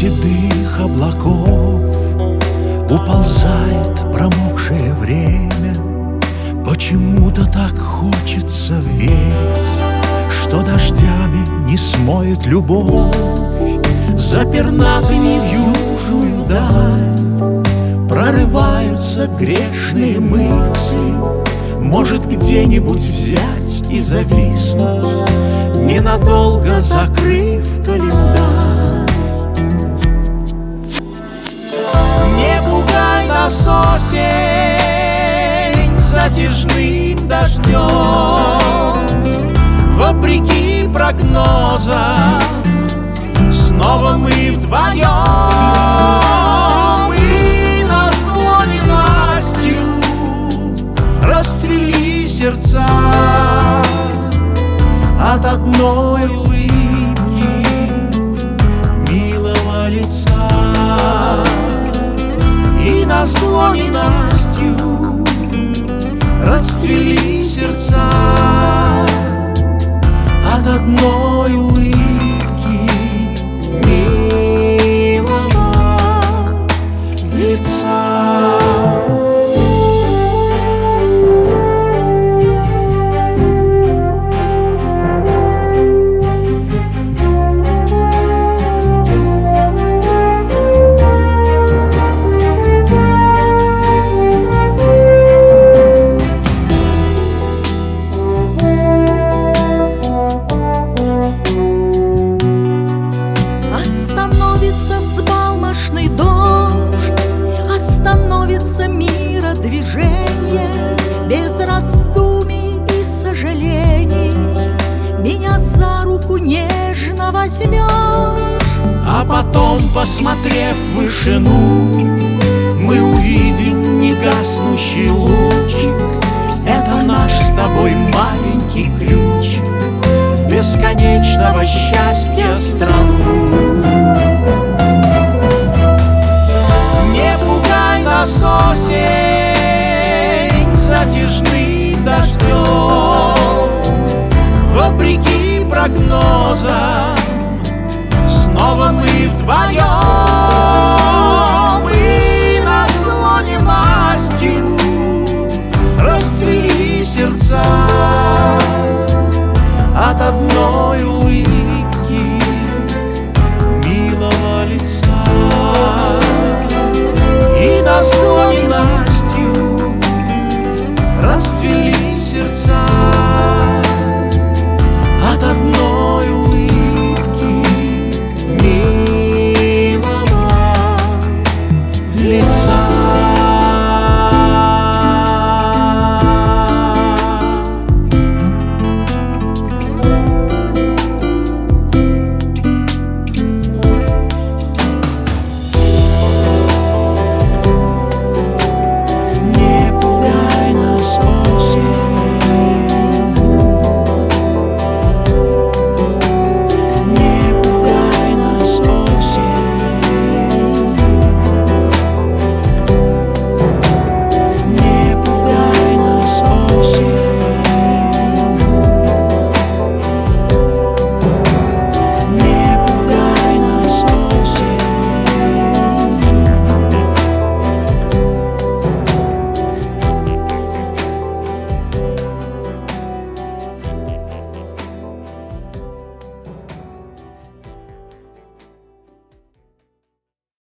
седых облаков уползает промокшее время. Почему-то так хочется верить, что дождями не смоет любовь. За пернатыми в южную даль прорываются грешные мысли. Может, где-нибудь взять и зависнуть, ненадолго закрыв календарь. Не пугай нас, осень, затяжным дождем. Вопреки прогнозам снова мы вдвоем. И назло ненастью расцвели сердца от одной улыбки милого лица. И назло ненастью расцвели сердца от одной улыбки милого лица. Остановится взбалмошный дождь, остановится мира движение. Без раздумий и сожалений меня за руку нежно возьмешь. А потом, посмотрев в вышину, мы увидим негаснущий лучик. Это наш с тобой маленький ключик в бесконечного счастья страну. Не пугай нас, осень, затяжным дождем. Вопреки прогнозам снова мы вдвоем. И назло ненастью расцвели сердца